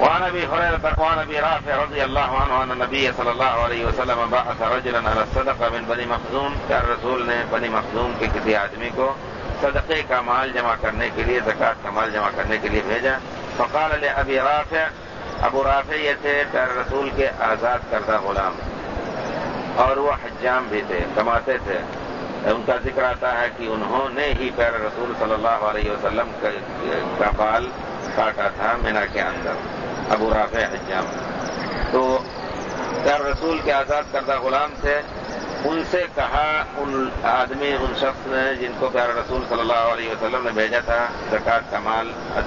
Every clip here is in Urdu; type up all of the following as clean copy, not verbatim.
وعن ابي هريره وعن ابي رافع رضي الله عنه ان النبي صلى الله عليه وسلم بعث رجلا على الصدقه من بني مخزوم، کہ رسول نے بنی مخزوم کے کسی آدمی کو صدقے کا مال جمع کرنے کے لیے، زکوٰۃ کا مال جمع کرنے کے لیے بھیجا. فقال لابی رافع، ابو رافع یہ تھے پیارے رسول کے آزاد کردہ غلام، اور وہ حجام بھی تھے، کماتے تھے. ان کا ذکر آتا ہے کہ انہوں نے ہی پیارے رسول صلی اللہ علیہ وسلم کا بال کاٹا تھا مینا کے اندر. ابو رافع حجام تو پیارے رسول کے آزاد کردہ غلام تھے. ان سے کہا ان آدمی، ان شخص نے جن کو پیارے رسول صلی اللہ علیہ وسلم نے بھیجا تھا زکوٰۃ کا مال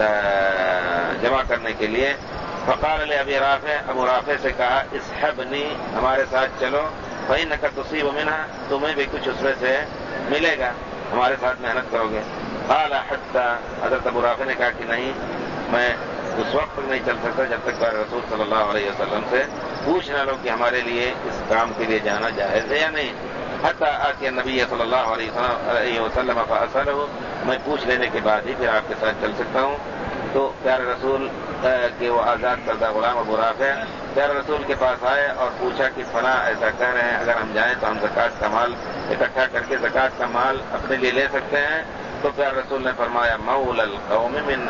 جمع کرنے کے لیے، فقال لابی رافع، ابو رافع سے کہا اصحبنی، ہمارے ساتھ چلو، فإنک تصیب منها، تمہیں بھی کچھ اس میں سے ملے گا، ہمارے ساتھ محنت کرو گے. قال حتی، حضرت ابو رافع نے کہا کہ نہیں، میں اس وقت تک نہیں چل سکتا جب تک پیارے رسول صلی اللہ علیہ وسلم سے پوچھ نہ لو کہ ہمارے لیے اس کام کے لیے جانا جائز ہے یا نہیں. حتی آتی النبی صلی اللہ علیہ وسلم فأسألہ، میں پوچھ لینے کے بعد ہی پھر آپ کے ساتھ چل سکتا ہوں. تو پیارے رسول کے وہ آزاد کردہ غلام ابو رافع پیارے رسول کے پاس آئے اور پوچھا کہ فلاں ایسا کہہ رہے ہیں اگر ہم جائیں تو ہم زکوٰۃ کا مال اکٹھا کر کے زکوٰۃ کا مال اپنے لیے لے سکتے ہیں. تو پیارے رسول نے فرمایا مولی القوم من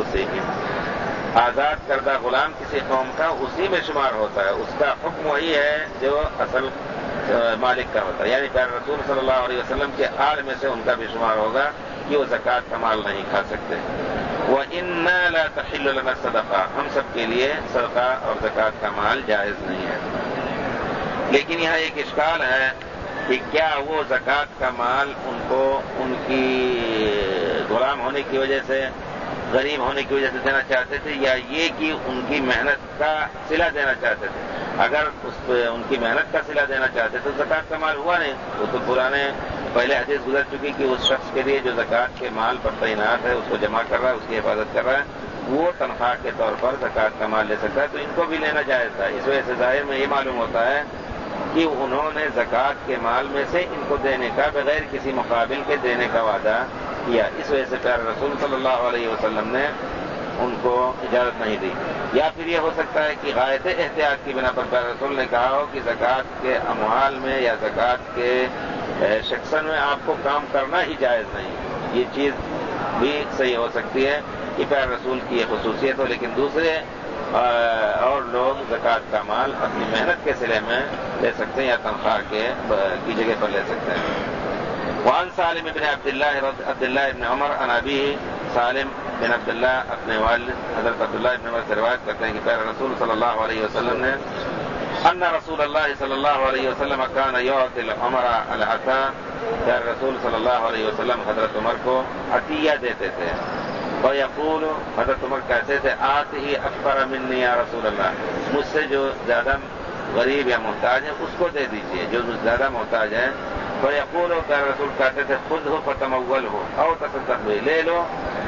انفسہم، آزاد کردہ غلام کسی قوم کا اسی میں شمار ہوتا ہے، اس کا حکم وہی ہے جو اصل مالک کا ہوتا ہے. یعنی پیارے رسول صلی اللہ علیہ وسلم کے آل میں سے ان کا بھی شمار ہوگا کہ وہ زکوٰۃ کا مال نہیں کھا سکتے. وَإِنَّا لَا تَحِلُّ لَنَا الصَّدَقَةُ، ہم سب کے لیے صدقہ اور زکوٰۃ کا مال جائز نہیں ہے. لیکن یہاں ایک اشکال ہے کہ کیا وہ زکوٰۃ کا مال ان کو ان کی غلام ہونے کی وجہ سے، غریب ہونے کی وجہ سے دینا چاہتے تھے، یا یہ کہ ان کی محنت کا صلہ دینا چاہتے تھے؟ اگر ان کی محنت کا صلہ دینا چاہتے تو زکوٰۃ کا مال ہوا نہیں. وہ تو پرانے پہلے حدیث گزر چکی کہ اس شخص کے لیے جو زکوٰۃ کے مال پر تعینات ہے، اس کو جمع کر رہا ہے، اس کی حفاظت کر رہا ہے، وہ تنخواہ کے طور پر زکوٰۃ کا مال لے سکتا ہے. تو ان کو بھی لینا جائز تھا. اس وجہ سے ظاہر میں یہ معلوم ہوتا ہے کہ انہوں نے زکوٰۃ کے مال میں سے ان کو دینے کا بغیر کسی مقابل کے دینے کا وعدہ کیا. اس وجہ سے پیارے رسول صلی اللہ علیہ وسلم نے ان کو اجازت نہیں دی. یا پھر یہ ہو سکتا ہے کہ غایت احتیاط کی بنا پر پیارے رسول نے کہا ہو کہ زکوٰۃ کے اموال میں یا زکوٰۃ کے شخصن میں آپ کو کام کرنا ہی جائز نہیں. یہ چیز بھی صحیح ہو سکتی ہے کہ پیارے رسول کی یہ خصوصیت ہو، لیکن دوسرے اور لوگ زکوٰۃ کا مال اپنی محنت کے صلے میں لے سکتے ہیں یا تنخواہ کی جگہ پر لے سکتے ہیں. وعن سالم بن عبداللہ بن عمر عن ابیہ، سالم بن عبداللہ اپنے والد حضرت عبداللہ بن عمر سے روایت کرتے ہیں کہ پیارے رسول صلی اللہ علیہ وسلم نے ان رسول اللہ صلی اللہ علیہ وسلم کان یعطی العمر العطا، پیارے رسول صلی اللہ علیہ وسلم حضرت عمر کو عطیہ دیتے تھے. ویقول، حضرت عمر کہتے تھے آتہ اکبر منی یا رسول اللہ، مجھ سے جو زیادہ غریب یا محتاج ہے اس کو دے دیجئے، جو مجھ سے زیادہ محتاج ہے. فیقول، پیارے رسول کہتے تھے خود ہو فتمول ہو او تصدق بھی، لے لو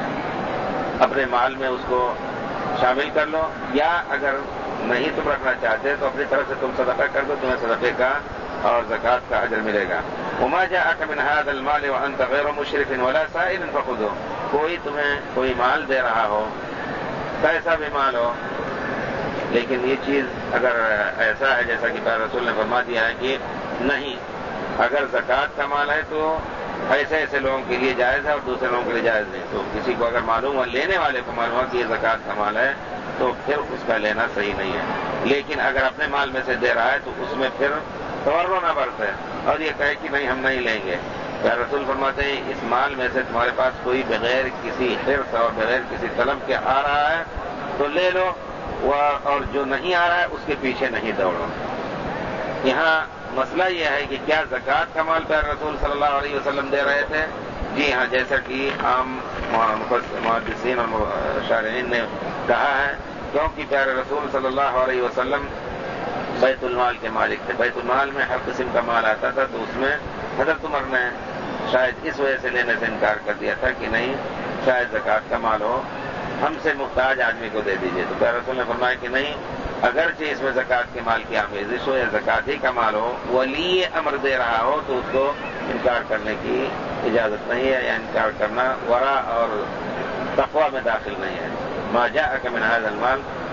اپنے مال میں اس کو شامل کر لو، یا اگر نہیں تم رکھنا چاہتے تو اپنی طرف سے تم صدقہ کر دو، تمہیں صدقے کا اور زکوٰۃ کا اجر ملے گا. وما جاءك من هذا المال وانت غیر مشرف ولا سائل فخذه، کوئی تمہیں کوئی مال دے رہا ہو، کیسا بھی مال ہو، لیکن یہ چیز اگر ایسا ہے جیسا کہ پیارے رسول نے فرما دیا ہے کہ نہیں، اگر زکوٰۃ کا مال ہے تو ایسے ایسے لوگوں کے لیے جائز ہے اور دوسرے لوگوں کے لیے جائز نہیں. تو کسی کو اگر معلوم ہو، لینے والے کو معلوم ہو کہ یہ زکوٰۃ کا مال ہے تو پھر اس کا لینا صحیح نہیں ہے. لیکن اگر اپنے مال میں سے دے رہا ہے تو اس میں پھر تورع نہ برتے اور یہ کہے کہ نہیں ہم نہیں لیں گے. پیارے رسول فرماتے ہیں اس مال میں سے تمہارے پاس کوئی بغیر کسی حرص اور بغیر کسی طلب کے آ رہا ہے تو لے لو، اور جو نہیں آ رہا ہے اس کے پیچھے نہیں دوڑو. یہاں مسئلہ یہ ہے کہ کیا زکوٰۃ کا مال پیارے رسول صلی اللہ علیہ وسلم دے رہے تھے؟ جی ہاں، جیسا کہ عام محدثین اور شارحین نے کہا ہے، کیونکہ پیارے رسول صلی اللہ علیہ وسلم بیت المال کے مالک تھے. بیت المال میں ہر قسم کا مال آتا تھا، تو اس میں حضرت عمر نے شاید اس وجہ سے لینے سے انکار کر دیا تھا کہ نہیں، شاید زکوٰۃ کا مال ہو، ہم سے محتاج آدمی کو دے دیجیے. تو پیارے رسول نے فرمایا کہ نہیں، اگرچہ اس میں زکوٰۃ کے مال کی آمیزش ہو یا زکوٰۃ ہی کا مال ہو، ولی امر دے رہا ہو تو اس کو انکار کرنے کی اجازت نہیں ہے، یا انکار کرنا ورع اور تقویٰ میں داخل نہیں ہے. ما جاءک من هذا المال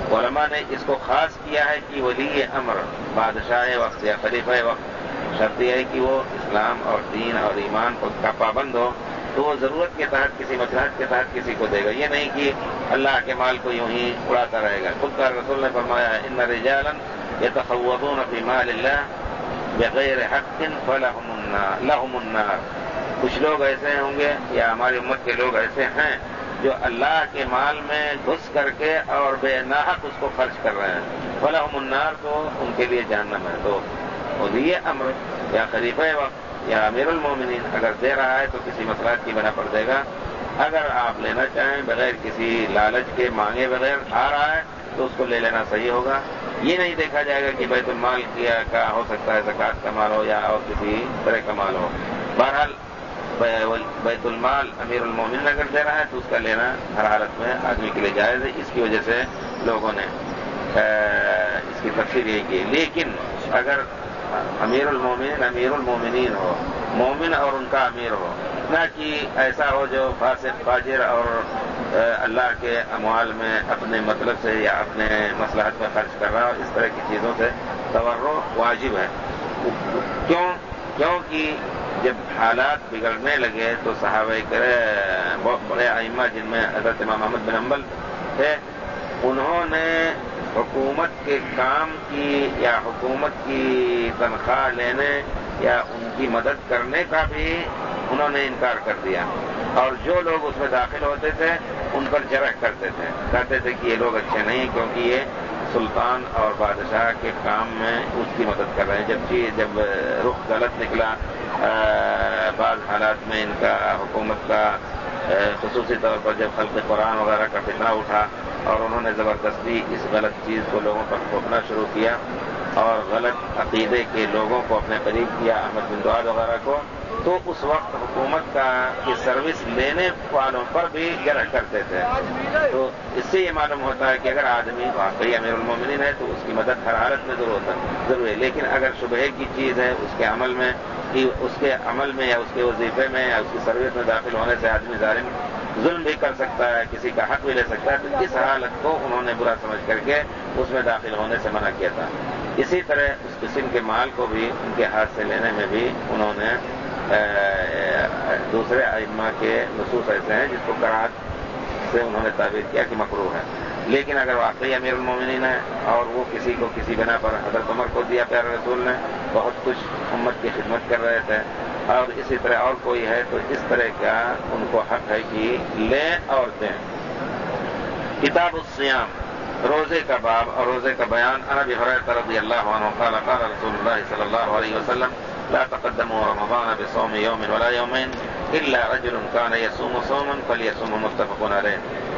علماء نے اس کو خاص کیا ہے کہ ولی امر بادشاہ وقت یا خلیفہ وقت شرط یہ ہے کہ وہ اسلام اور دین اور ایمان کا پابند ہو، تو وہ ضرورت کے تحت کسی مصلحت کے تحت کسی کو دے گا، یہ نہیں کہ اللہ کے مال کو یوں ہی اڑاتا رہے گا۔ خود کا رسول نے فرمایا ان رجالا یتخوضون فی مال اللہ بغیر حق لهم النار، کچھ لوگ ایسے ہوں گے یا ہماری امت کے لوگ ایسے ہیں جو اللہ کے مال میں گھس کر کے اور بے ناحق اس کو خرچ کر رہے ہیں، فلہم النار، تو ان کے لیے جہنم ہے۔ تو ولی امر یا خلیفہ وقت یا امیر المومنین اگر دے رہا ہے تو کسی مصلحت کی بنا پر دے گا۔ اگر آپ لینا چاہیں بغیر کسی لالچ کے، مانگے بغیر آ رہا ہے تو اس کو لے لینا صحیح ہوگا۔ یہ نہیں دیکھا جائے گا کہ بیت المال کا ہو سکتا ہے زکوٰۃ کا مال ہو یا اور کسی طرح کا مال ہو۔ بہرحال بیت المال امیر المومنین اگر دے رہا ہے تو اس کا لینا ہر حالت میں آدمی کے لیے جائز ہے۔ اس کی وجہ سے لوگوں نے اس کی تفسیر یہی کی۔ لیکن اگر امیر المومنین ہو، مومن اور ان کا امیر ہو، نہ کہ ایسا ہو جو فاسق فاجر اور اللہ کے اموال میں اپنے مطلب سے یا اپنے مصلحت میں خرچ کر رہا ہو، اس طرح کی چیزوں سے تورع واجب ہے۔ کیونکہ جب حالات بگڑنے لگے تو صحابہ کرام بہت بڑے ائمہ جن میں حضرت امام احمد بن حنبل تھے، انہوں نے حکومت کے کام کی یا حکومت کی تنخواہ لینے یا ان کی مدد کرنے کا بھی انہوں نے انکار کر دیا، اور جو لوگ اس میں داخل ہوتے تھے ان پر جرح کرتے تھے، کہتے تھے کہ یہ لوگ اچھے نہیں کیونکہ یہ سلطان اور بادشاہ کے کام میں اس کی مدد کر رہے ہیں۔ جب رخ غلط نکلا بعض حالات میں ان کا حکومت کا، خصوصی طور پر جب خلق قرآن وغیرہ کا فتنہ اٹھا اور انہوں نے زبردستی اس غلط چیز کو لوگوں پر تھوپنا شروع کیا اور غلط عقیدے کے لوگوں کو اپنے قریب کیا، احمد بن دعاد وغیرہ کو، تو اس وقت حکومت کی سروس لینے والوں پر بھی جرح کرتے تھے۔ تو اس سے یہ معلوم ہوتا ہے کہ اگر آدمی واقعی امیر المومنین ہے تو اس کی مدد ہر حالت میں ضرور ہے، لیکن اگر شبہے کی چیز ہے اس کے عمل میں یا اس کے وظیفے میں یا اس کی سروس میں داخل ہونے سے آدمی ظلم بھی کر سکتا ہے، کسی کا حق بھی لے سکتا ہے، تو اس حالت کو انہوں نے برا سمجھ کر کے اس میں داخل ہونے سے منع کیا تھا۔ اسی طرح اس قسم کے مال کو بھی ان کے ہاتھ سے لینے میں بھی انہوں نے دوسرے ائمہ کے نصوص ایسے ہیں جس کو کراہت سے انہوں نے تعبیر کیا کہ مکروہ ہے۔ لیکن اگر واقعی امیر المومنین ہے اور وہ کسی کو کسی بنا پر، حضرت عمر کو دیا پیارے رسول نے، بہت کچھ امت کی خدمت کر رہے تھے، اور اسی طرح اور کوئی ہے تو اس طرح کا ان کو حق ہے کہ لیں اور دیں۔ کتاب الصیام، روزے کا باب اور روزے کا بیان۔ عن ابی ہریرہ رضی اللہ عنہ قال قال رسول اللہ صلی اللہ علیہ وسلم لا تقدموا رمضان بصوم يوم ولا يومين الا رجل كان يصوم صوما فليصوم، متفق علیہ۔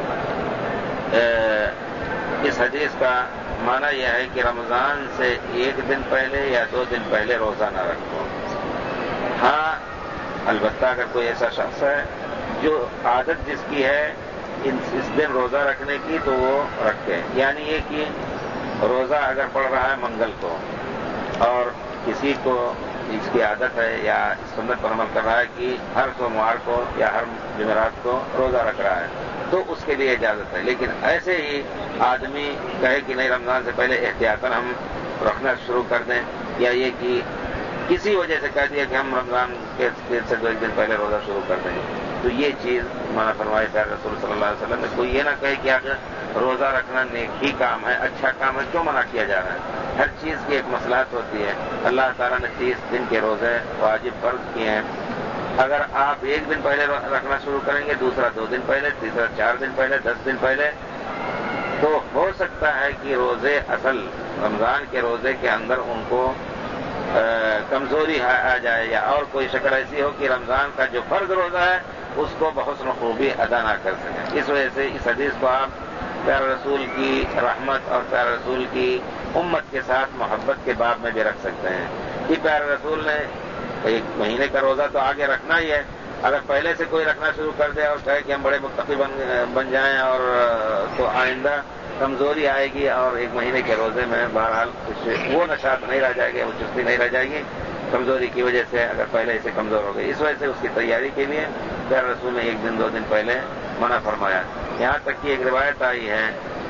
اس حدیث کا معنی یہ ہے کہ رمضان سے ایک دن پہلے یا 2 دن پہلے روزہ نہ رکھو۔ ہاں البتہ اگر کوئی ایسا شخص ہے جو عادت جس کی ہے اس دن روزہ رکھنے کی تو وہ رکھے، یعنی یہ کہ روزہ اگر پڑ رہا ہے منگل کو اور کسی کو اس کی عادت ہے یا اس سنت پر عمل کر رہا ہے کہ ہر سوموار کو یا ہر جمعرات کو روزہ رکھ رہا ہے تو اس کے لیے اجازت ہے۔ لیکن ایسے ہی آدمی کہے کہ نہیں رمضان سے پہلے احتیاطاً ہم رکھنا شروع کر دیں، یا یہ کہ کسی وجہ سے کہہ دیا کہ ہم رمضان کے سے 2 دن پہلے روزہ شروع کر دیں گے، تو یہ چیز منع فرمائی پیارے رسول صلی اللہ علیہ وسلم نے۔ کوئی یہ نہ کہے کہ آخر روزہ رکھنا نیکی کام ہے، اچھا کام ہے، کیوں منع کیا جا رہا ہے؟ ہر چیز کی ایک مصلحت ہوتی ہے۔ اللہ تعالیٰ نے 30 دن کے روزے واجب فرض کیے ہیں، اگر آپ 1 دن پہلے رکھنا شروع کریں گے، دوسرا 2 دن پہلے، تیسرا 4 دن پہلے، 10 دن پہلے، تو ہو سکتا ہے کہ روزے اصل رمضان کے روزے کے اندر ان کو کمزوری آ جائے یا اور کوئی شکل ایسی ہو کہ رمضان کا جو فرض روزہ ہے اس کو بحسن خوبی ادا نہ کر سکیں۔ اس وجہ سے اس حدیث کو آپ پیارے رسول کی رحمت اور پیارے رسول کی امت کے ساتھ محبت کے باب میں بھی رکھ سکتے ہیں کہ پیارے رسول نے 1 مہینے کا روزہ تو آگے رکھنا ہی ہے، اگر پہلے سے کوئی رکھنا شروع کر دے اور کہے کہ ہم بڑے متقی بن جائیں اور تو آئندہ کمزوری آئے گی اور 1 مہینے کے روزے میں بہرحال وہ نشاط نہیں رہ جائے گی، وہ چستی نہیں رہ جائے گی کمزوری کی وجہ سے، اگر پہلے سے کمزور ہو گئی۔ اس وجہ سے اس کی تیاری کے لیے پیارے رسول نے 1 دن 2 دن پہلے منع فرمایا۔ یہاں تک کہ ایک روایت آئی ہے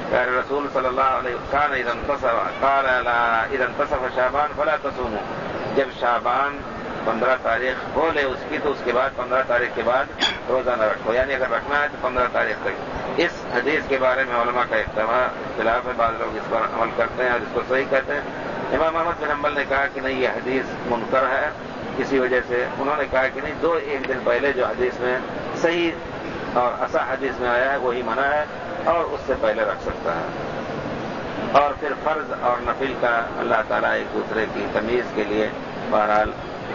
رسول صلی اللہ علیہ وسلم اذا انتصف شعبان فلا تصوموا، جب شعبان 15 تاریخ ہو لے اس کی تو اس کے بعد 15 تاریخ کے بعد روزہ نہ رکھو، یعنی اگر رکھنا ہے تو 15 تاریخ تک۔ اس حدیث کے بارے میں علماء کا اختلاف ہے، بعض لوگ اس پر عمل کرتے ہیں اور اس کو صحیح کہتے ہیں۔ امام احمد بن حنبل نے کہا کہ نہیں، یہ حدیث منکر ہے، اسی وجہ سے انہوں نے کہا کہ نہیں، ایک دن پہلے جو حدیث میں صحیح اور اصح حدیث میں آیا ہے وہی منع ہے، اور اس سے پہلے رکھ سکتا ہے۔ اور پھر فرض اور نفل کا اللہ تعالیٰ ایک دوسرے کی تمیز کے لیے بہرحال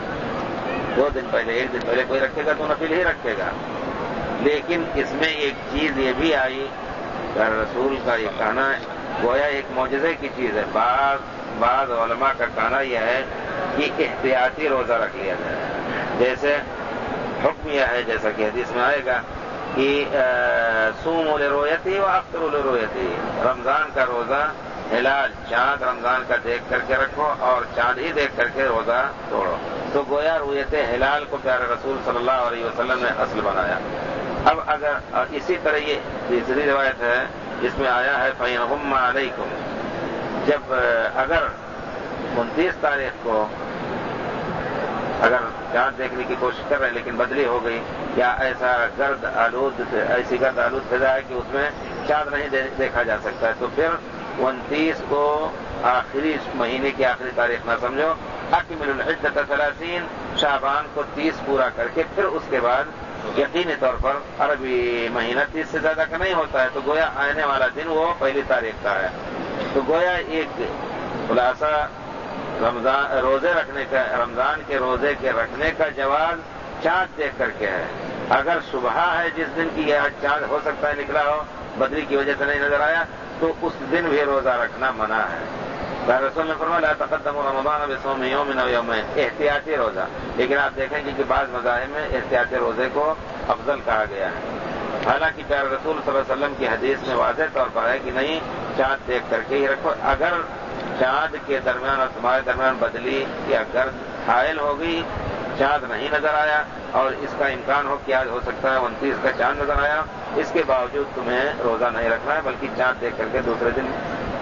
2 دن پہلے 1 دن پہلے کوئی رکھے گا تو نفل ہی رکھے گا، لیکن اس میں ایک چیز یہ بھی آئی کہ رسول کا یہ کہنا گویا ایک معجزے کی چیز ہے۔ بعض علماء کا کہنا یہ ہے کہ احتیاطی روزہ رکھ لیا جائے، جیسے حکم یہ ہے جیسا کہ حدیث میں آئے گا کہ صوموا لرؤیتہ وافطروا لرؤیتہ، رمضان کا روزہ ہلال چاند رمضان کا دیکھ کر کے رکھو اور چاند ہی دیکھ کر کے روزہ توڑو، تو گویا رؤیت ہلال کو پیارے رسول صلی اللہ علیہ وسلم نے اصل بنایا۔ اب اگر اسی طرح یہ تیسری روایت ہے جس میں آیا ہے فَإِنْ غُمَّ عَلَيْكُمْ، جب اگر 29 تاریخ کو اگر چاند دیکھنے کی کوشش کر رہے ہیں لیکن بدلی ہو گئی، یا ایسا ایسی گرد آلود فضا ہے کہ اس میں چاند نہیں دیکھا جا سکتا ہے، تو پھر 29 کو آخری مہینے کی آخری تاریخ نہ سمجھو، اکملوا العدۃ 30، شعبان کو 30 پورا کر کے پھر اس کے بعد یقینی طور پر عربی مہینہ 30 سے زیادہ کا نہیں ہوتا ہے، تو گویا آنے والا دن وہ پہلی تاریخ کا ہے، تو گویا ایک خلاصہ روزے رکھنے کا، رمضان کے روزے کے رکھنے کا جواز چاند دیکھ کر کے ہے۔ اگر صبح ہے جس دن کی یہ چاند ہو سکتا ہے نکلا ہو، بدری کی وجہ سے نہیں نظر آیا، تو اس دن بھی روزہ رکھنا منع ہے۔ رسول نے فرمایا لا تقدموا رمضان بصوم یوم او یومین، احتیاطی روزہ، لیکن آپ دیکھیں گے کہ بعض مذاہب میں احتیاطی روزے کو افضل کہا گیا ہے، حالانکہ پیارے رسول صلی اللہ علیہ وسلم کی حدیث میں واضح طور پر ہے کہ نہیں، چاند دیکھ کر کے ہی رکھو۔ اگر چاند کے درمیان اور تمہارے درمیان بدلی یا گرد حائل ہو گئی، چاند نہیں نظر آیا اور اس کا امکان ہو کہ آج ہو سکتا ہے 29 کا چاند نظر آیا، اس کے باوجود تمہیں روزہ نہیں رکھنا ہے، بلکہ چاند دیکھ کر کے دوسرے دن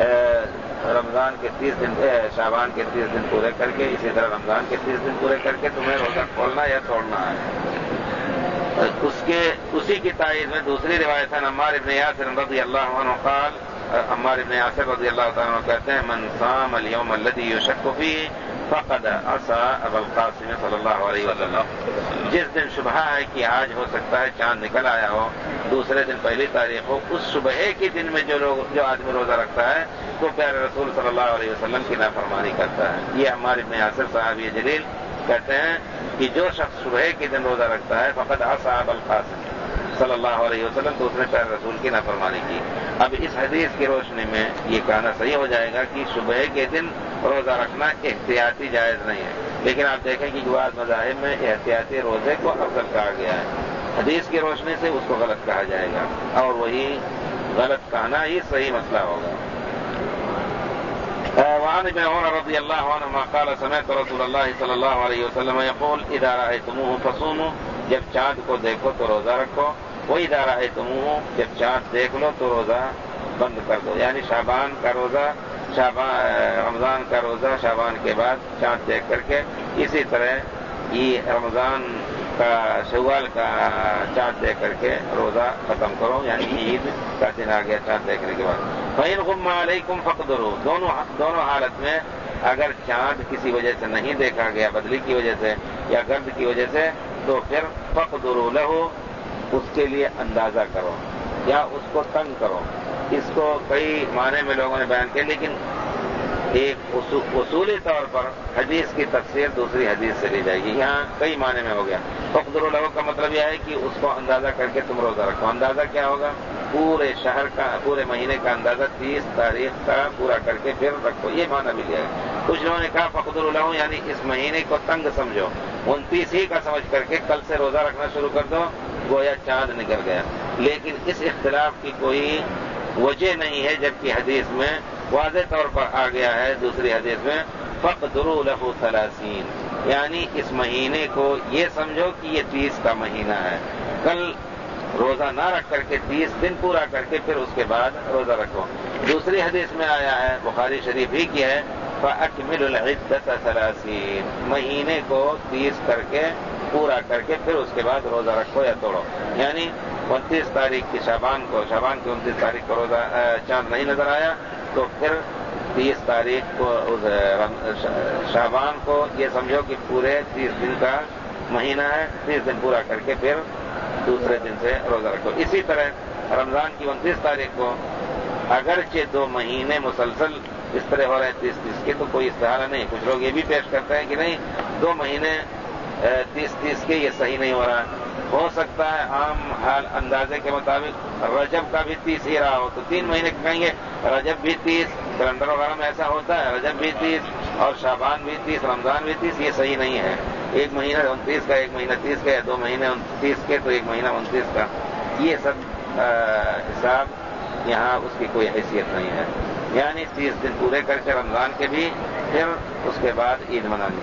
رمضان کے 30 دن شعبان کے 30 دن پورے کر کے، اسی طرح رمضان کے 30 دن پورے کر کے تمہیں روزہ کھولنا یا توڑنا ہے۔ اسی کی تائید میں دوسری روایت ہے عمار ابن یاسر رضی اللہ عنہ قال، عمار ابن یاسر رضی اللہ تعالیٰ عنہ کہتے ہیں من صام اليوم الذي يشك فيه فقد عصى ابا القاسم صلی اللہ علیہ وسلم، جس دن شبہ ہے کہ آج ہو سکتا ہے چاند نکل آیا ہو، دوسرے دن پہلی تاریخ ہو، اس صبح کے دن میں جو آدمی روزہ رکھتا ہے تو پیارے رسول صلی اللہ علیہ وسلم کی نافرمانی کرتا ہے۔ یہ عمار ابن یاسر صحابی جلیل کہتے ہیں کہ جو شخص صبح کے دن روزہ رکھتا ہے فقد عصى ابا القاسم صلی اللہ علیہ وسلم، تو اس نے پیارے رسول کی نافرمانی کی۔ اب اس حدیث کی روشنی میں یہ کہنا صحیح ہو جائے گا کہ صبح کے دن روزہ رکھنا احتیاطی جائز نہیں ہے، لیکن آپ دیکھیں کہ بعض مذاہب میں احتیاطی روزے کو افضل کہا گیا ہے، حدیث کی روشنی سے اس کو غلط کہا جائے گا، اور وہی غلط کہنا ہی صحیح مسئلہ ہوگا۔ وعن ابن عمر رضی اللہ عنہما قال سمعت رسول اللہ صلی اللہ علیہ وسلم یقول اذا رأیتموہ فصوموا، جب چاند کو دیکھو تو روزہ رکھو، وَإِذَا رَأَيْتُمُوهُ، جب چاند دیکھ لو تو روزہ بند کر دو، یعنی شعبان کا روزہ، رمضان کا روزہ شعبان کے بعد چاند دیکھ کر کے، اسی طرح یہ رمضان کا شوال کا چاند دیکھ کر کے روزہ ختم کرو، یعنی عید کا دن آ گیا چاند دیکھنے کے بعد۔ فَإِنْ غُمَّ عَلَيْكُمْ فَاقْدُرُوا، دونوں حالت میں اگر چاند کسی وجہ سے نہیں دیکھا گیا، بدلی کی وجہ سے یا گرد کی وجہ سے، تو پھر فَاقْدُرُوا لَهُ، اس کے لیے اندازہ کرو یا اس کو تنگ کرو۔ اس کو کئی معنی میں لوگوں نے بیان کیا، لیکن ایک اصولی طور پر حدیث کی تفسیر دوسری حدیث سے لی جائے گی، یہاں کئی معنی میں ہو گیا۔ فقدروا لہو کا مطلب یہ ہے کہ اس کو اندازہ کر کے تم روزہ رکھو۔ اندازہ کیا ہوگا؟ پورے شہر کا، پورے مہینے کا اندازہ 30 تاریخ کا پورا کر کے پھر رکھو، یہ معنی مل جائے گا۔ کچھ لوگوں نے کہا فقدروا لہو یعنی اس مہینے کو تنگ سمجھو، 29 ہی کا سمجھ کر کے کل سے روزہ رکھنا شروع کر دو، گویا چاند نکل گیا، لیکن اس اختلاف کی کوئی وجہ نہیں ہے، جبکہ حدیث میں واضح طور پر آ گیا ہے دوسری حدیث میں فقدروا له 30، یعنی اس مہینے کو یہ سمجھو کہ یہ 30 کا مہینہ ہے، کل روزہ نہ رکھ کر کے 30 دن پورا کر کے پھر اس کے بعد روزہ رکھو۔ دوسری حدیث میں آیا ہے، بخاری شریف ہی کی ہے، فَأَكْمِلُوا الْعِدَّةَ 30 مہینے کو 30 کر کے پورا کر کے پھر اس کے بعد روزہ رکھو یا توڑو۔ یعنی 29 تاریخ کی شعبان کی 29 تاریخ کو روزہ چاند نہیں نظر آیا تو پھر 30 تاریخ کو شعبان کو یہ سمجھو کہ پورے 30 دن کا مہینہ ہے، 30 دن پورا کر کے پھر دوسرے دن سے روزہ رکھو۔ اسی طرح رمضان کی 29 تاریخ کو اگرچہ 2 مہینے مسلسل اس طرح ہو رہے ہیں 30 کے تو کوئی استحالہ نہیں۔ کچھ لوگ یہ بھی پیش کرتے ہیں کہ نہیں 2 مہینے 30 کے یہ صحیح نہیں ہو رہا، ہو سکتا ہے عام حال اندازے کے مطابق رجب کا بھی 30 ہی رہا ہو تو 3 مہینے کہیں گے رجب بھی 30، کیلنڈر وغیرہ میں ایسا ہوتا ہے رجب بھی 30 اور شعبان بھی 30، رمضان بھی 30، یہ صحیح نہیں ہے۔ 1 مہینہ 29 کا، 1 مہینہ 30 کا، یا 2 مہینے 30 کے تو 1 مہینہ 29 کا، یہ سب حساب یہاں اس کی کوئی حیثیت نہیں ہے۔ یعنی 30 دن پورے کر کے رمضان کے بھی پھر اس کے بعد عید منانی۔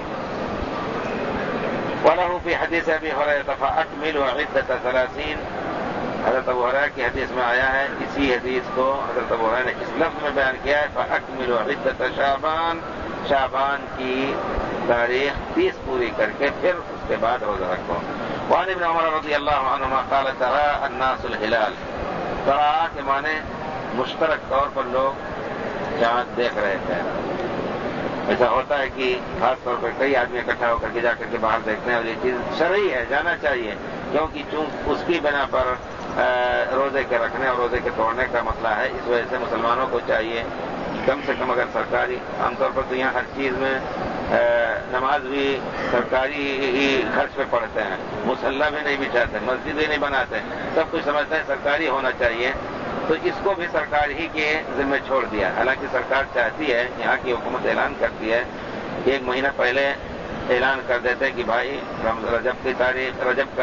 وَلَهُ فِي حدیث ابی ہریرہ فَأَكْمِلُوا عِدَّةَ 30 حضرت ابو ہریرہ کی حدیث میں آیا ہے، اسی حدیث کو حضرت ابو ہریرہ نے اس لفظ میں بیان کیا ہے، فَأَكْمِلُوا عِدَّةَ شعبان، شعبان کی تاریخ 30 پوری کر کے پھر اس کے بعد روزہ رکھو۔ وعن ابن عمر رضی اللہ عنہما قال ترى الناس الهلال، ترى کے معنی مشترک طور پر لوگ چاند دیکھ رہے تھے۔ ایسا ہوتا ہے کہ خاص طور پر کئی آدمی اکٹھا ہو کر کے جا کر کے باہر دیکھتے ہیں، اور یہ چیز شرعی ہے، جانا چاہیے، کیونکہ چونکہ اس کی بنا پر روزے کے رکھنے اور روزے کے توڑنے کا مسئلہ ہے، اس وجہ سے مسلمانوں کو چاہیے کم سے کم اگر سرکاری، عام طور پر تو یہاں ہر چیز میں نماز بھی سرکاری ہی خرچ پہ پڑھتے ہیں، مصلی بھی نہیں بچھاتے، مسجد بھی نہیں بناتے، سب کچھ سمجھتے ہیں سرکاری ہونا چاہیے، تو اس کو بھی سرکار ہی کے ذمہ چھوڑ دیا۔ حالانکہ سرکار چاہتی ہے، یہاں کی حکومت اعلان کرتی ہے، 1 مہینہ پہلے اعلان کر دیتے کہ بھائی رجب کی تاریخ، رجب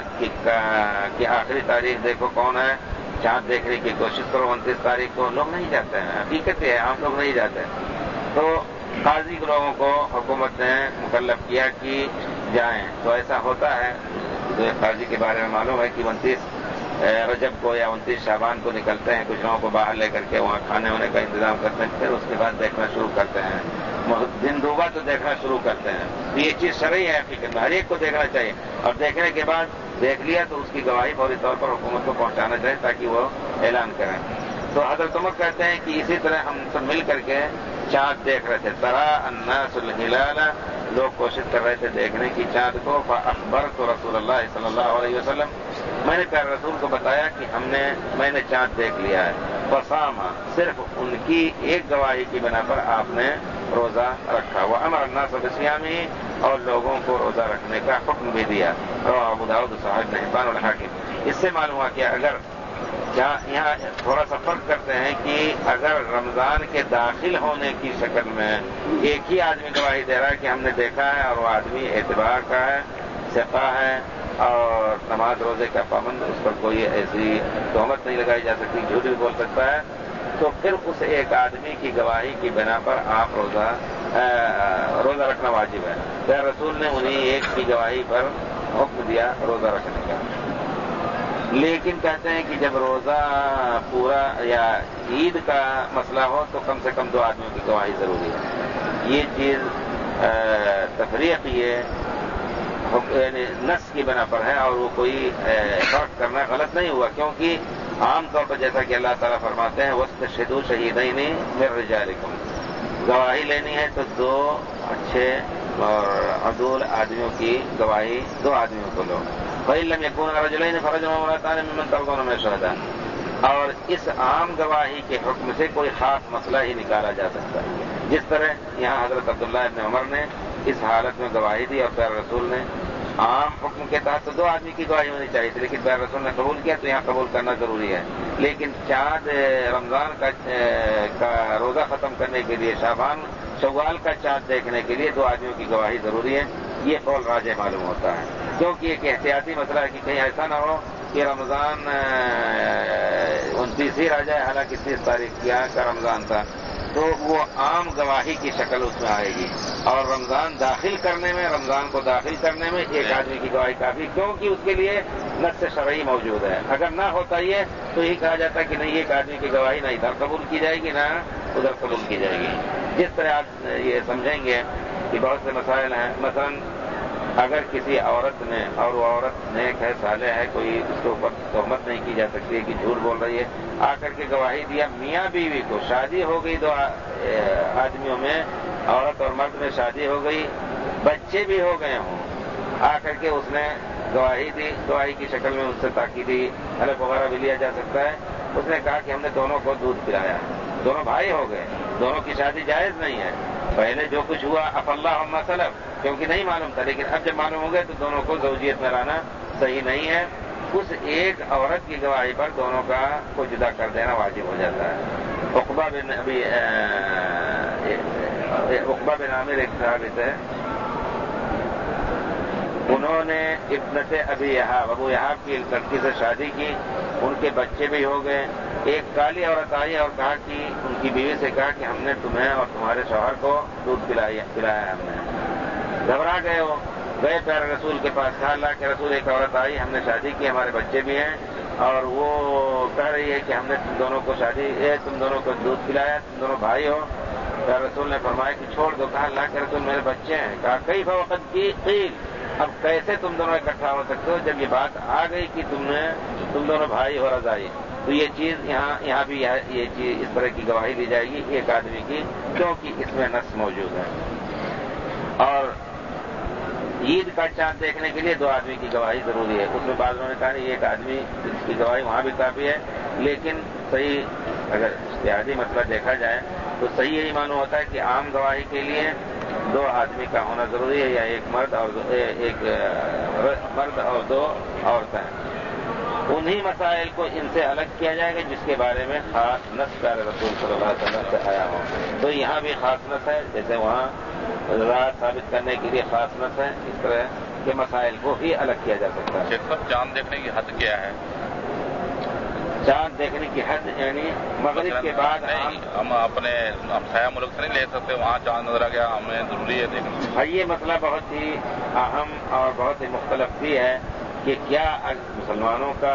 کی آخری تاریخ دیکھو کون ہے، چاند دیکھنے کی کوشش کرو 29 تاریخ کو۔ لوگ نہیں جاتے ہیں، حقیقت ہے عام لوگ نہیں جاتے، تو قاضی لوگوں کو حکومت نے مکلف کیا کہ جائیں، تو ایسا ہوتا ہے۔ قاضی کے بارے میں معلوم ہے کہ 29 رجب کو یا 29 شعبان کو نکلتے ہیں، کچھ لوگوں کو باہر لے کر کے وہاں کھانے ہونے کا انتظام کرتے ہیں، پھر اس کے بعد دیکھنا شروع کرتے ہیں، دن ڈوبا تو دیکھنا شروع کرتے ہیں۔ یہ چیز شرعی ہے، حقیقت میں ہر ایک کو دیکھنا چاہیے، اور دیکھنے کے بعد دیکھ لیا تو اس کی گواہی فوری طور پر حکومت کو پہنچانا چاہیے تاکہ وہ اعلان کریں۔ تو حضرت عمر کہتے ہیں کہ اسی طرح ہم سب مل کر کے چاند دیکھ رہے تھے، ترى الناس الهلال، لوگ کوشش کر رہے تھے دیکھنے کی چاند کو، فاخبرت رسول اللہ صلی اللہ علیہ وسلم، میں نے پیارے رسول کو بتایا کہ میں نے چاند دیکھ لیا ہے، فصام، صرف ان کی ایک گواہی کی بنا پر آپ نے روزہ رکھا، وامر الناس بصيامه، اور لوگوں کو روزہ رکھنے کا حکم بھی دیا، رواه ابو داؤد صحیح ابن حبان والحاکم۔ اس سے معلوم ہوا کہ اگر یہاں تھوڑا سا فرق کرتے ہیں کہ اگر رمضان کے داخل ہونے کی شکل میں ایک ہی آدمی گواہی دے رہا ہے کہ ہم نے دیکھا ہے، اور وہ آدمی اعتبار کا ہے، ثقہ ہے اور نماز روزے کا پابند، اس پر کوئی ایسی تہمت نہیں لگائی جا سکتی، جھوٹ بھی بول سکتا ہے، تو پھر اس ایک آدمی کی گواہی کی بنا پر آپ روزہ رکھنا واجب ہے۔ پھر رسول نے انہیں ایک کی گواہی پر حکم دیا روزہ رکھنے کا۔ لیکن کہتے ہیں کہ جب روزہ پورا یا عید کا مسئلہ ہو تو کم سے کم 2 آدمیوں کی گواہی ضروری ہے۔ یہ چیز تفریق یعنی نص کی بنا پر ہے، اور وہ کوئی فرق کرنا غلط نہیں ہوا، کیونکہ عام طور پر جیسا کہ اللہ تعالیٰ فرماتے ہیں وَاسْتَشْهِدُوا شَهِيدَيْنِ مِن رِجَالِكُمْ، گواہی لینی ہے تو 2 اچھے اور عدول آدمیوں کی گواہی 2 آدمیوں کو لو، فَإِن لَّمْ يَكُونَا رَجُلَيْنِ فَرَجُلٌ وَامْرَأَتَانِ مِمَّن تَرْضَوْنَ مِنَ الشُّهَدَاءِ، اور اس عام گواہی کے حکم سے کوئی خاص مسئلہ ہی نکالا جا سکتا ہے، جس طرح یہاں حضرت عبداللہ ابن عمر نے اس حالت میں گواہی دی، اور پیارے رسول نے عام حکم کے تحت تو 2 آدمی کی گواہی ہونی چاہیے تھی، لیکن پیارے رسول نے قبول کیا تو یہاں قبول کرنا ضروری ہے۔ لیکن چاند رمضان کا روزہ ختم کرنے کے لیے، شوال کا چاند دیکھنے کے لیے 2 آدمیوں کی گواہی ضروری ہے، یہ قول راجح معلوم ہوتا ہے، کیونکہ ایک احتیاطی مسئلہ ہے کہ کہیں ایسا نہ ہو کہ رمضان 29 ہی رہ جائے، حالانکہ 30 تاریخ کا رمضان تھا، تو وہ عام گواہی کی شکل اس میں آئے گی، اور رمضان کو داخل کرنے میں ایک آدمی کی گواہی کافی، کیونکہ اس کے لیے نص شرعی موجود ہے۔ اگر نہ ہوتا یہ تو یہی کہا جاتا کہ نہیں، ایک آدمی کی گواہی نہ ادھر قبول کی جائے گی نہ ادھر قبول کی جائے گی۔ جس طرح آپ یہ سمجھیں گے کہ بہت سے مسائل ہیں، مثلا اگر کسی عورت نے، اور وہ عورت نیک ہے، صالح ہے، کوئی اس کے اوپر تہمت نہیں کی جا سکتی ہے کہ جھوٹ بول رہی ہے، آ کر کے گواہی دیا، میاں بیوی کو شادی ہو گئی، دو آدمیوں میں، عورت اور مرد میں شادی ہو گئی، بچے بھی ہو گئے ہوں، آ کر کے اس نے گواہی دی، گواہی کی شکل میں اس سے تاکیدی حلف وغیرہ بھی لیا جا سکتا ہے۔ اس نے کہا کہ ہم نے دونوں کو دودھ پلایا، دونوں بھائی ہو گئے، دونوں کی شادی جائز نہیں ہے، پہلے جو کچھ ہوا عفا اللہ عما سلف، کیونکہ نہیں معلوم تھا، لیکن اب جب معلوم ہو گئے تو دونوں کو زوجیت میں لانا صحیح نہیں ہے۔ اس ایک عورت کی گواہی پر دونوں کو جدا کر دینا واجب ہو جاتا ہے۔ عقبہ بن عامر ایک صحابی تھے، انہوں نے ابنت ابی یحاب، ابو یحاب کی لڑکی سے شادی کی، ان کے بچے بھی ہو گئے۔ ایک کالی عورت آئی اور کہا کہ ان کی بیوی سے کہا کہ ہم نے تمہیں اور تمہارے شوہر کو دودھ پلایا ہم نے۔ گھبرا گئے، وہ گئے پیارے رسول کے پاس، کہا اللہ کے رسول، ایک عورت آئی، ہم نے شادی کی، ہمارے بچے بھی ہیں، اور وہ کہہ رہی ہے کہ ہم نے تم دونوں کو دودھ پلایا، تم دونوں بھائی ہو۔ پیارے رسول نے فرمایا کہ چھوڑ دو۔ کہا اللہ کے رسول، میرے بچے ہیں۔ کہا کئی وقت کی قیل، اب کیسے تم دونوں اکٹھا ہو سکتے ہو جب یہ بات آ گئی کہ تم دونوں بھائی ہو رضائی؟ تو یہ چیز یہاں بھی یہ چیز اس طرح کی گواہی دی جائے گی ایک آدمی کی، کیونکہ اس میں نص موجود ہے۔ اور عید کا چاند دیکھنے کے لیے دو آدمی کی گواہی ضروری ہے۔ اس میں بعض لوگوں نے کہا ایک آدمی کی گواہی وہاں بھی کافی ہے، لیکن صحیح اگر اشتہادی مسئلہ دیکھا جائے تو صحیح یہی معلوم ہوتا ہے کہ عام گواہی کے لیے دو آدمی کا ہونا ضروری ہے، یا ایک مرد اور دو عورتیں۔ انہی مسائل کو ان سے الگ کیا جائے گا جس کے بارے میں خاص نص پیارے رسول صلی اللہ علیہ وسلم سے آیا ہو۔ تو یہاں بھی خاص نص ہے، جیسے وہاں رات ثابت کرنے کے لیے خاص نص ہے، اس طرح کے مسائل کو ہی الگ کیا جا سکتا ہے۔ چاند دیکھنے کی حد کیا ہے؟ چاند دیکھنے کی حد یعنی مغرب کے بعد ہم اپنے ہمسایہ ملک سے نہیں لے سکتے، وہاں چاند نظر آ گیا، ہمیں ضروری ہے دیکھنا۔ یہ مسئلہ بہت ہی اہم اور بہت ہی مختلف بھی ہے کہ کیا مسلمانوں کا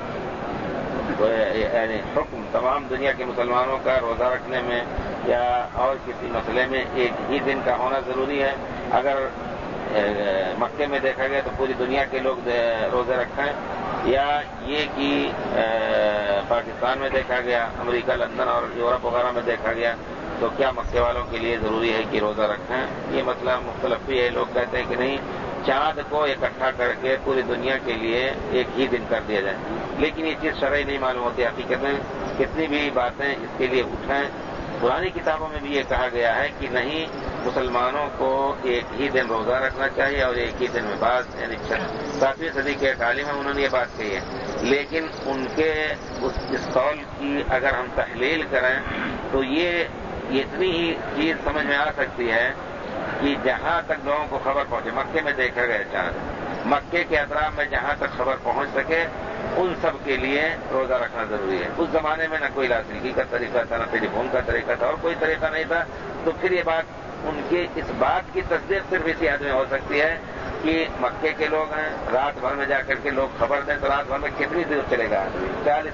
یعنی حکم تمام دنیا کے مسلمانوں کا روزہ رکھنے میں یا اور کسی مسئلے میں ایک ہی دن کا ہونا ضروری ہے؟ اگر مکے میں دیکھا گیا تو پوری دنیا کے لوگ روزے رکھیں، یا یہ کہ پاکستان میں دیکھا گیا، امریکہ، لندن اور یورپ وغیرہ میں دیکھا گیا، تو کیا مکے والوں کے لیے ضروری ہے کہ روزہ رکھیں؟ یہ مسئلہ مختلف بھی ہے۔ لوگ کہتے ہیں کہ نہیں، چاند کو اکٹھا کر کے پوری دنیا کے لیے ایک ہی دن کر دیا جائے، لیکن یہ چیز شرعی نہیں معلوم ہوتی۔ حقیقت میں کتنی بھی باتیں اس کے لیے اٹھیں، پرانی کتابوں میں بھی یہ کہا گیا ہے کہ نہیں، مسلمانوں کو ایک ہی دن روزہ رکھنا چاہیے، اور ایک ہی دن میں بعض یعنی 7ویں صدی کے ایک عالم ہیں، انہوں نے یہ بات کہی ہے، لیکن ان کے اس قول کی اگر ہم تحلیل کریں تو یہ اتنی ہی چیز سمجھ میں آ سکتی ہے کہ جہاں تک لوگوں کو خبر پہنچے، مکے میں دیکھا گیا چاند، مکے کے اطراف میں جہاں تک خبر پہنچ سکے ان سب کے لیے روزہ رکھنا ضروری ہے۔ اس زمانے میں نہ کوئی لاسلکی کا طریقہ تھا، نہ ٹیلی فون کا طریقہ تھا، اور کوئی طریقہ نہیں تھا، تو پھر یہ بات ان کی اس بات کی تصدیق صرف اسی حد میں ہو سکتی ہے کہ مکے کے لوگ ہیں، رات بھر میں جا کر کے لوگ خبر دیں تو رات بھر میں کتنی دور چلے گا آدمی؟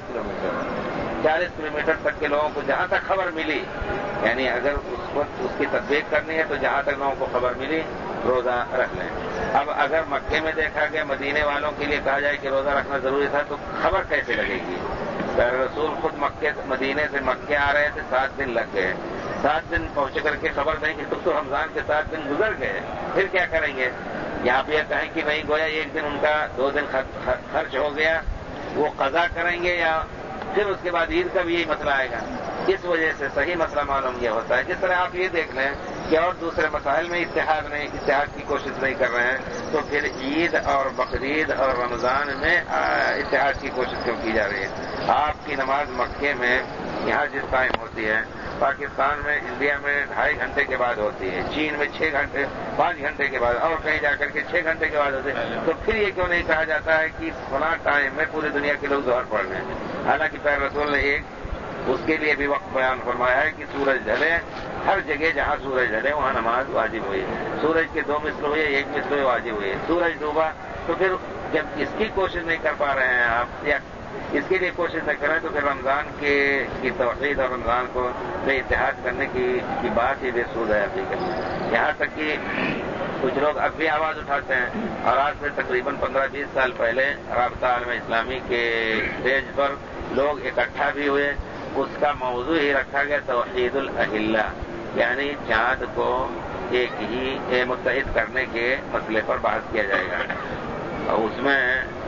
40 کلومیٹر تک کے لوگوں کو جہاں تک خبر ملی، یعنی اگر اس وقت اس کی تصدیق کرنی ہے تو جہاں تک لوگوں کو خبر ملی روزہ رکھ لیں۔ اب اگر مکے میں دیکھا گیا، مدینے والوں کے لیے کہا جائے کہ روزہ رکھنا ضروری تھا، تو خبر کیسے لگے گی؟ رسول خود مدینے سے مکے آ رہے تھے، 7 دن لگ گئے، 7 دن پہنچ کر کے خبر دیں گے تو رمضان کے 7 دن گزر گئے، پھر کیا کریں گے؟ یہاں پہ یہ کہیں کہ نہیں، گویا ایک دن ان کا 2 دن خرچ ہو گیا، وہ قضا کریں گے، یا پھر اس کے بعد عید کا بھی یہی مسئلہ آئے گا۔ اس وجہ سے صحیح مسئلہ معلوم یہ ہوتا ہے، جس طرح آپ یہ دیکھ لیں کہ اور دوسرے مسائل میں اتحاد کی کوشش نہیں کر رہے ہیں، تو پھر عید اور بقرعید اور رمضان میں اتحاد کی کوشش کیوں کی جا رہی ہے؟ آپ کی نماز مکے میں یہاں جس ٹائم ہوتی ہے، پاکستان میں، انڈیا میں 2.5 گھنٹے کے بعد ہوتی ہے، چین میں 5 گھنٹے کے بعد، اور کہیں جا کر کے 6 گھنٹے کے بعد ہوتے ہیں، تو پھر یہ کیوں نہیں کہا جاتا ہے کہ فلاں ٹائم میں پوری دنیا کے لوگ ظہر پڑھ رہے ہیں؟ حالانکہ پیارے رسول نے اس کے لیے بھی وقت بیان فرمایا ہے کہ سورج ڈھلے، ہر جگہ جہاں سورج ڈھلے وہاں نماز واجب ہوئی، سورج کے 2 مثل ہوئے 1 مثل ہوئے واجب ہوئی، سورج ڈوبا تو پھر جب اس کی کوشش نہیں کر پا رہے ہیں آپ یا اس کے لیے کوشش نہ کریں تو پھر رمضان کی توحید اور رمضان کو میں اتحاد کرنے کی بات ہی بے سود ہے حقیقت میں۔ یہاں تک کہ کچھ لوگ اب بھی آواز اٹھاتے ہیں، اور آج سے تقریباً 15-20 سال پہلے رابطہ عالم اسلامی کے اسٹیج پر لوگ اکٹھا بھی ہوئے، اس کا موضوع ہی رکھا گیا توحید الاہلہ، یعنی چاند کو ایک ہی متحد کرنے کے مسئلے پر بحث کیا جائے گا۔ اور اس میں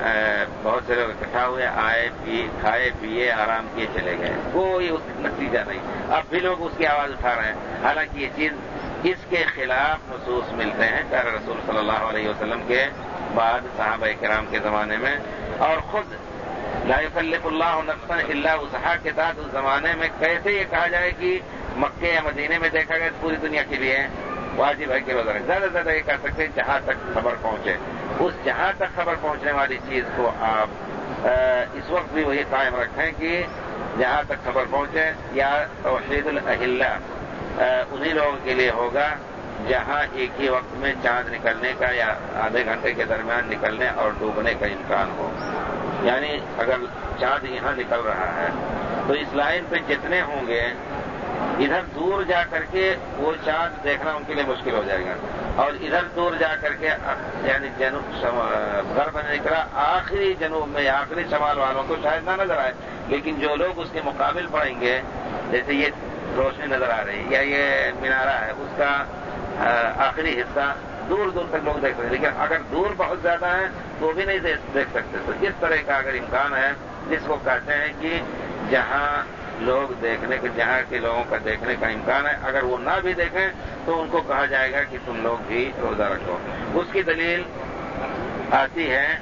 بہت سے لوگ اکٹھا ہوئے، کھائے پیے آرام کیے چلے گئے، کوئی اس نتیجہ نہیں۔ اب بھی لوگ اس کی آواز اٹھا رہے ہیں، حالانکہ یہ چیز اس کے خلاف نصوص ملتے ہیں پیارے رسول صلی اللہ علیہ وسلم کے بعد صحابہ کرام کے زمانے میں، اور خود لا یکلف اللہ نفسا الا وسعہا کے تحت اس زمانے میں کیسے یہ کہا جائے کہ مکے یا مدینے میں دیکھا گیا پوری دنیا کے لیے واجب ہے کہ روزہ رکھیں، زیادہ سے زیادہ یہ کہہ سکتے ہیں جہاں تک خبر پہنچے، اس جہاں تک خبر پہنچنے والی چیز کو آپ اس وقت بھی وہی قائم رکھیں کہ جہاں تک خبر پہنچے، یا توحید الاہلہ انہی لوگوں کے لیے ہوگا جہاں ایک ہی وقت میں چاند نکلنے کا یا آدھے گھنٹے کے درمیان نکلنے اور ڈوبنے کا امکان ہو۔ یعنی اگر چاند یہاں نکل رہا ہے تو اس لائن پہ جتنے ہوں گے ادھر دور جا کر کے وہ چاند دیکھنا ان کے لیے مشکل ہو جائے گا، اور ادھر دور جا کر کے یعنی غرب میں نکلا آخری جنوب میں یا آخری شمال والوں کو شاید نہ نظر آئے، لیکن جو لوگ اس کے مقابل پڑیں گے، جیسے یہ روشنی نظر آ رہی یا یہ مینارہ ہے اس کا آخری حصہ دور دور تک لوگ دیکھ سکتے ہیں، لیکن اگر دور بہت زیادہ ہے تو وہ بھی نہیں دیکھ سکتے۔ تو اس طرح کا اگر امکان ہے جس کو کہتے ہیں کہ جہاں لوگ دیکھنے کے، جہاں کے لوگوں کا دیکھنے کا امکان ہے، اگر وہ نہ بھی دیکھیں تو ان کو کہا جائے گا کہ تم لوگ بھی روزہ رکھو۔ اس کی دلیل آتی ہے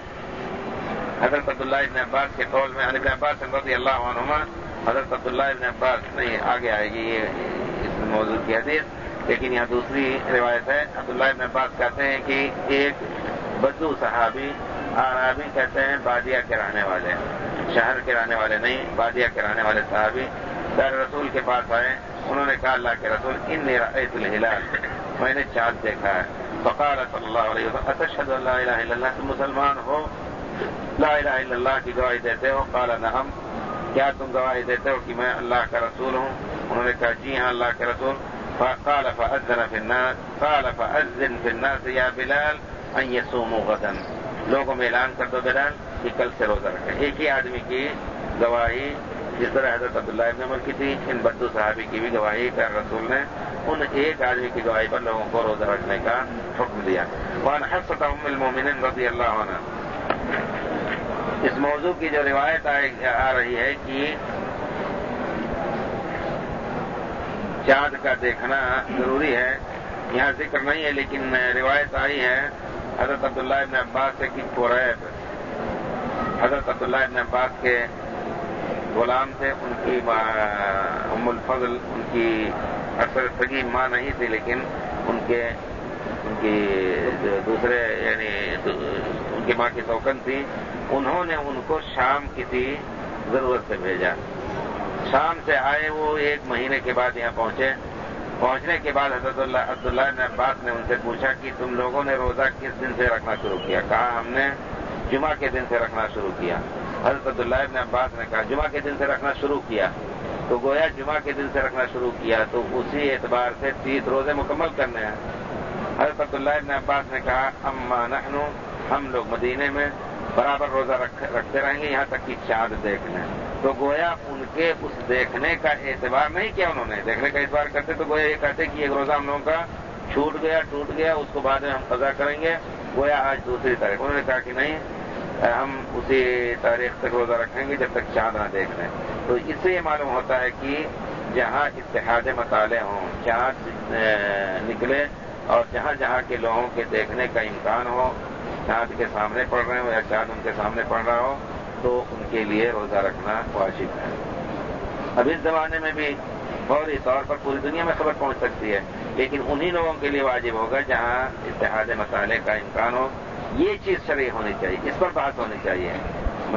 حضرت عبداللہ ابن عباس کے قول میں، ابن عباس رضی اللہ عنہما، حضرت عبداللہ ابن عباس نہیں آگے آئے گی اس موضوع کی حدیث، لیکن یہاں دوسری روایت ہے۔ عبداللہ ابن عباس کہتے ہیں کہ ایک بدو صحابی، عربی کہتے ہیں بادیہ کے رہنے والے، شہر کے رہنے والے نہیں، بادیہ کے رہنے والے صحابی پیارے رسول کے پاس آئے، انہوں نے کہا اللہ کے رسول انی رأیت الہلال، میں نے چاند دیکھا ہے۔ فقال صلی اللہ علیہ وسلم اتشہد ان لا الہ الا اللہ، تم مسلمان ہو، لا الہ الا اللہ کی گواہی دیتے ہو؟ قال نعم، کیا تم گواہی دیتے ہو کہ میں اللہ کا رسول ہوں؟ انہوں نے کہا جی ہاں اللہ کے رسول۔ قال فأذن في الناس، قال فأذن في الناس یا بلال ان يصوموا غدا، لوگوں میں اعلان کر دو بلال کہ کل سے روزہ رکھیں۔ ایک ہی آدمی کی گواہی، جس طرح حضرت عبداللہ ابن عمر کی تھی، ان بدو صحابی کی بھی گواہی پیارے رسول نے ان ایک آدمی کی گواہی پر لوگوں کو روزہ رکھنے کا حکم دیا۔ وعن حفصة ام المؤمنین رضی اللہ عنہ، اس موضوع کی جو روایت آ رہی ہے کہ چاند کا دیکھنا ضروری ہے، یہاں ذکر نہیں ہے لیکن روایت آئی ہے حضرت عبداللہ ابن عباس سے کہ قریب، حضرت عبداللہ ابن عباس کے غلام تھے، ان کی ام الفضل ان کی اکثر سگی ماں نہیں تھی، لیکن ان کی دوسرے یعنی ان کی ماں کی سوکن تھی، انہوں نے ان کو شام کسی ضرورت سے بھیجا۔ شام سے آئے وہ 1 مہینے کے بعد یہاں پہنچنے کے بعد حضرت عبداللہ ابن عباس نے ان سے پوچھا کہ تم لوگوں نے روزہ کس دن سے رکھنا شروع کیا؟ کہا ہم نے جمعہ کے دن سے رکھنا شروع کیا۔ حضرت عبداللہ ابن عباس نے کہا جمعہ کے دن سے رکھنا شروع کیا، تو گویا جمعہ کے دن سے رکھنا شروع کیا تو اسی اعتبار سے 30 روزے مکمل کرنے ہیں۔ حضرت عبداللہ ابن عباس نے کہا اما نحن، ہم لوگ مدینے میں برابر روزہ رکھتے رہیں گے یہاں تک کہ چاند دیکھ لیں۔ تو گویا ان کے اس دیکھنے کا اعتبار نہیں کیا، انہوں نے دیکھنے کا اعتبار کرتے تو گویا یہ کہتے کہ ایک روزہ ہم لوگوں کا چھوٹ گیا ٹوٹ گیا، اس کو بعد میں ہم قضا کریں گے، گویا آج دوسری تاریخ۔ انہوں نے کہا کہ نہیں، ہم اسی تاریخ تک روزہ رکھیں گے جب تک چاند نہ دیکھ لیں۔ تو اس سے یہ معلوم ہوتا ہے کہ جہاں اتحاد مطالعے ہوں، چاند نکلے اور جہاں جہاں کے لوگوں کے دیکھنے کا امکان ہو، چاند کے سامنے پڑ رہے ہو یا چاند ان کے سامنے پڑ رہا ہو، تو ان کے لیے روزہ رکھنا واجب ہے۔ اب اس زمانے میں بھی فوری طور پر پوری دنیا میں خبر پہنچ سکتی ہے، لیکن انہی لوگوں کے لیے واجب ہوگا جہاں اتحاد مطالعے کا امکان ہو۔ یہ چیز شرعی ہونی چاہیے، اس پر بحث ہونی چاہیے۔ میں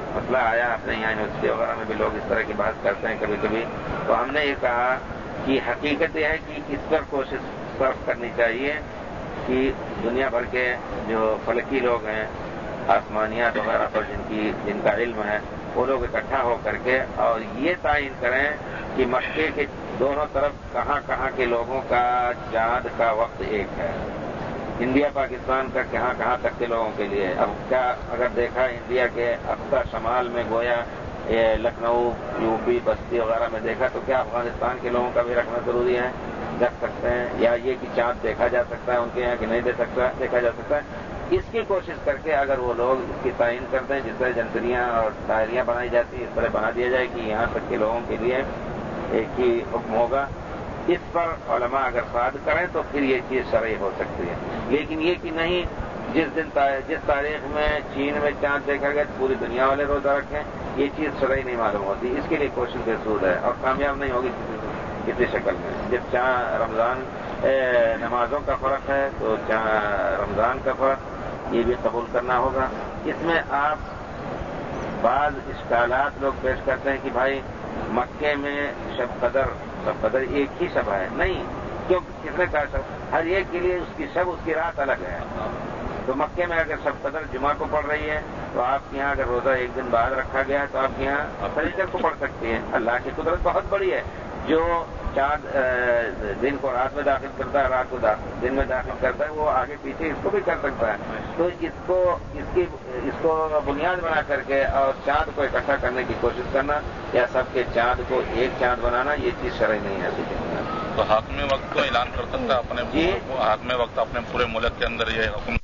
مسئلہ آیا اپنے یہاں یونیورسٹی وغیرہ میں بھی لوگ اس طرح کی بات کرتے ہیں کبھی کبھی، تو ہم نے یہ کہا کہ حقیقت یہ ہے کہ اس پر کوشش صرف کرنی چاہیے کہ دنیا بھر کے جو فلکی لوگ ہیں، آسمانیات وغیرہ پر جن کا علم ہے، وہ لوگ اکٹھا ہو کر کے اور یہ تعین کریں کہ مکے کے دونوں طرف کہاں کہاں کے لوگوں کا چاند کا وقت ایک ہے، انڈیا پاکستان کا کہاں کہاں تک کے لوگوں کے لیے۔ اب کیا اگر دیکھا انڈیا کے اقصی شمال میں گویا لکھنؤ، یو پی، بستی وغیرہ میں دیکھا، تو کیا افغانستان کے لوگوں کا بھی رکھنا ضروری ہے؟ رکھ سکتے ہیں، یا یہ کہ چاند دیکھا جا سکتا ہے ان کے یہاں کہ نہیں دیکھا جا سکتا ہے؟ اس کی کوشش کر کے اگر وہ لوگ اس کی تعین کرتے ہیں، جس طرح جنتریاں اور دائریاں بنائی جاتی ہیں، اس طرح بنا دیا جائے کہ یہاں تک کے لوگوں کے لیے ایک ہی حکم ہوگا، اس پر علماء اگر فاد کریں تو پھر یہ چیز شرعی ہو سکتی ہے۔ لیکن یہ کہ نہیں جس تاریخ میں چین میں چاند دیکھا گیا پوری دنیا والے روزہ رکھیں، یہ چیز شرعی نہیں معلوم ہوتی، اس کے لیے کوشش بے سود ہے اور کامیاب نہیں ہوگی کسی شکل میں۔ جب رمضان نمازوں کا فرق ہے تو رمضان کا فرق یہ بھی قبول کرنا ہوگا۔ اس میں آپ بعض اشکالات لوگ پیش کرتے ہیں کہ بھائی مکے میں شب قدر ایک ہی شب ہے، نہیں، کیوں کس نے کہا شب؟ ہر ایک کے لیے اس کی شب، اس کی رات الگ ہے۔ تو مکے میں اگر شب قدر جمعہ کو پڑ رہی ہے تو آپ کے یہاں اگر روزہ ایک دن بعد رکھا گیا ہے تو آپ کے یہاں فجر کو پڑھ سکتی ہیں۔ اللہ کی قدرت بہت بڑی ہے، جو چاند دن کو رات میں داخل کرتا ہے، رات کو دن میں داخل کرتا ہے، وہ آگے پیچھے اس کو بھی کر سکتا ہے۔ تو اس کو بنیاد بنا کر کے اور چاند کو اکٹھا کرنے کی کوشش کرنا یا سب کے چاند کو ایک چاند بنانا، یہ چیز شرعی نہیں ہے۔ تو حاکم وقت کو اعلان کر سکتا ہے اپنے جی، حاکم وقت اپنے پورے ملک کے اندر یہ حکم